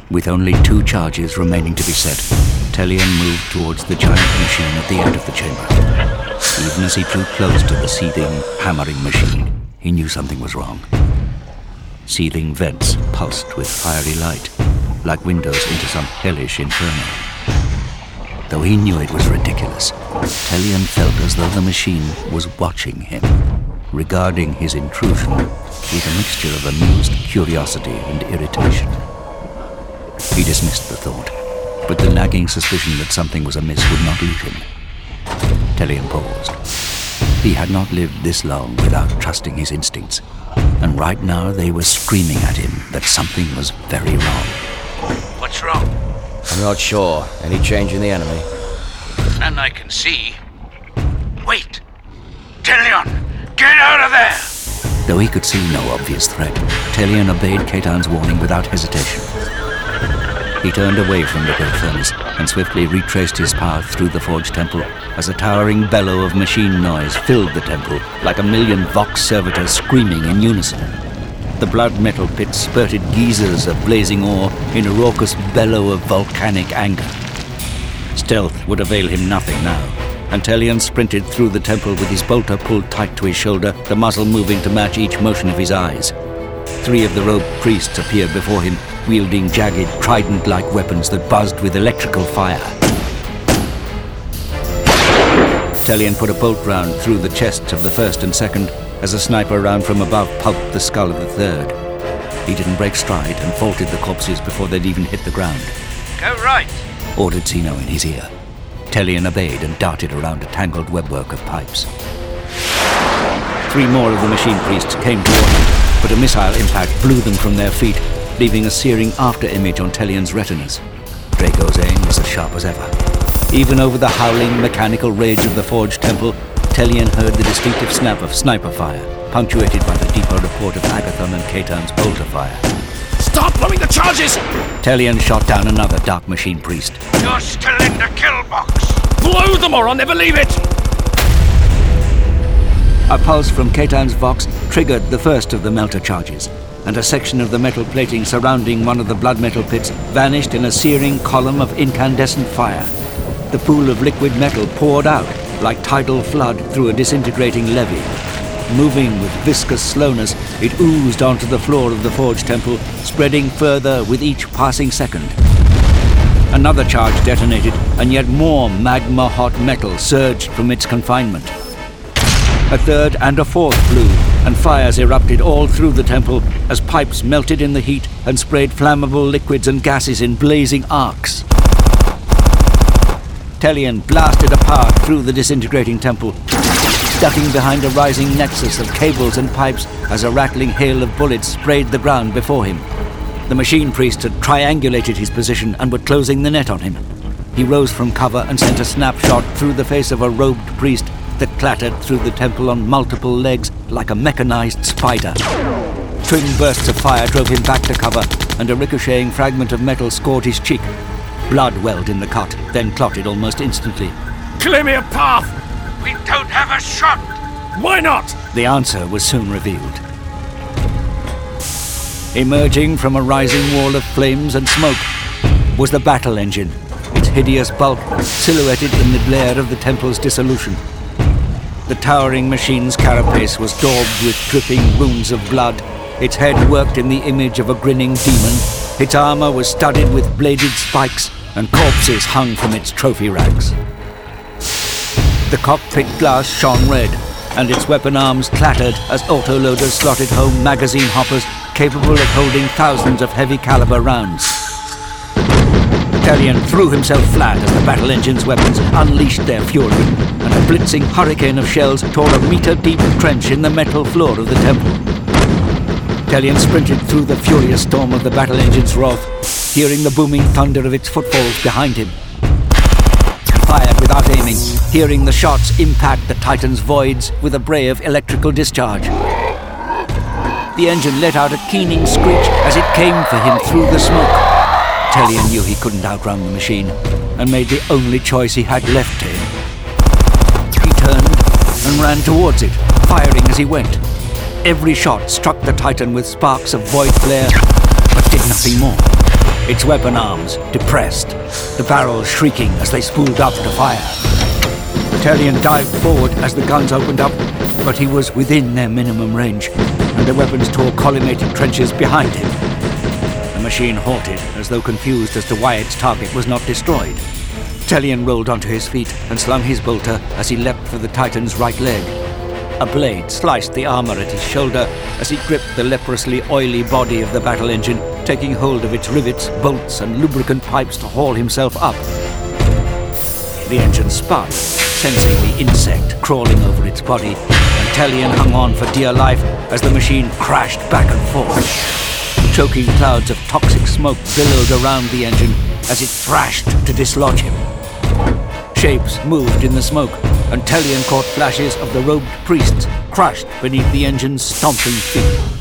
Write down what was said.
With only 2 charges remaining to be set, Telion moved towards the giant machine at the end of the chamber. Even as he drew close to the seething, hammering machine, he knew something was wrong. Seething vents pulsed with fiery light, like windows into some hellish inferno. Though he knew it was ridiculous, Telion felt as though the machine was watching him, regarding his intrusion with a mixture of amused curiosity and irritation. He dismissed the thought, but the nagging suspicion that something was amiss would not leave him. Telion paused. He had not lived this long without trusting his instincts, and right now they were screaming at him that something was very wrong. What's wrong? I'm not sure. Any change in the enemy? None I can see. Wait! Telion! Get out of there! Though he could see no obvious threat, Telion obeyed Ketan's warning without hesitation. He turned away from the great furnace and swiftly retraced his path through the Forge Temple as a towering bellow of machine noise filled the temple like a million Vox servitors screaming in unison. The blood metal pit spurted geysers of blazing ore in a raucous bellow of volcanic anger. Stealth would avail him nothing now, and Telion sprinted through the temple with his bolter pulled tight to his shoulder, the muzzle moving to match each motion of his eyes. 3 of the robed priests appeared before him, wielding jagged, trident-like weapons that buzzed with electrical fire. Telion put a bolt round through the chests of the first and second as a sniper round from above pulped the skull of the third. He didn't break stride and vaulted the corpses before they'd even hit the ground. Go right! Ordered Zeno in his ear. Telion obeyed and darted around a tangled webwork of pipes. 3 more of the machine priests came toward him, but a missile impact blew them from their feet, leaving a searing after-image on Telion's retinas. Draco's aim was as sharp as ever. Even over the howling, mechanical rage of the Forge Temple, Telion heard the distinctive snap of sniper fire, punctuated by the deeper report of Agathon and Ketan's bolter fire. Stop blowing the charges! Telion shot down another Dark Machine priest. You're still in the kill box! Blow them or I'll never leave it! A pulse from Ketan's Vox triggered the first of the melter charges, and a section of the metal plating surrounding one of the blood metal pits vanished in a searing column of incandescent fire. The pool of liquid metal poured out like tidal flood through a disintegrating levee. Moving with viscous slowness, it oozed onto the floor of the Forge Temple, spreading further with each passing second. Another charge detonated, and yet more magma-hot metal surged from its confinement. A third and a fourth flew, and fires erupted all through the temple as pipes melted in the heat and sprayed flammable liquids and gases in blazing arcs. Telion blasted a path through the disintegrating temple, ducking behind a rising nexus of cables and pipes as a rattling hail of bullets sprayed the ground before him. The machine priests had triangulated his position and were closing the net on him. He rose from cover and sent a snapshot through the face of a robed priest that clattered through the temple on multiple legs like a mechanized spider. Twin bursts of fire drove him back to cover, and a ricocheting fragment of metal scored his cheek. Blood welled in the cut, then clotted almost instantly. Clear me a path! We don't have a shot! Why not? The answer was soon revealed. Emerging from a rising wall of flames and smoke was the battle engine, its hideous bulk silhouetted in the glare of the temple's dissolution. The towering machine's carapace was daubed with dripping wounds of blood. Its head worked in the image of a grinning demon. Its armor was studded with bladed spikes, and corpses hung from its trophy racks. The cockpit glass shone red, and its weapon arms clattered as autoloaders slotted home magazine hoppers capable of holding thousands of heavy-caliber rounds. Telion threw himself flat as the battle engine's weapons unleashed their fury, and a blitzing hurricane of shells tore a meter-deep trench in the metal floor of the temple. Telion sprinted through the furious storm of the battle engine's wrath, hearing the booming thunder of its footfalls behind him. He fired without aiming, hearing the shots impact the Titan's voids with a bray of electrical discharge. The engine let out a keening screech as it came for him through the smoke. Telion knew he couldn't outrun the machine, and made the only choice he had left to him. He turned and ran towards it, firing as he went. Every shot struck the Titan with sparks of void flare, but did nothing more. its weapon arms depressed, the barrels shrieking as they spooled up to fire. Telion dived forward as the guns opened up, but he was within their minimum range, and the weapons tore collimated trenches behind him. The machine halted, as though confused as to why its target was not destroyed. Telion rolled onto his feet and slung his bolter as he leapt for the Titan's right leg. A blade sliced the armor at his shoulder as he gripped the leprously oily body of the battle engine, taking hold of its rivets, bolts, and lubricant pipes to haul himself up. The engine spun, sensing the insect crawling over its body, and Telion hung on for dear life as the machine crashed back and forth. Choking clouds of toxic smoke billowed around the engine as it thrashed to dislodge him. Shapes moved in the smoke, and Telion caught flashes of the robed priests crushed beneath the engine's stomping feet.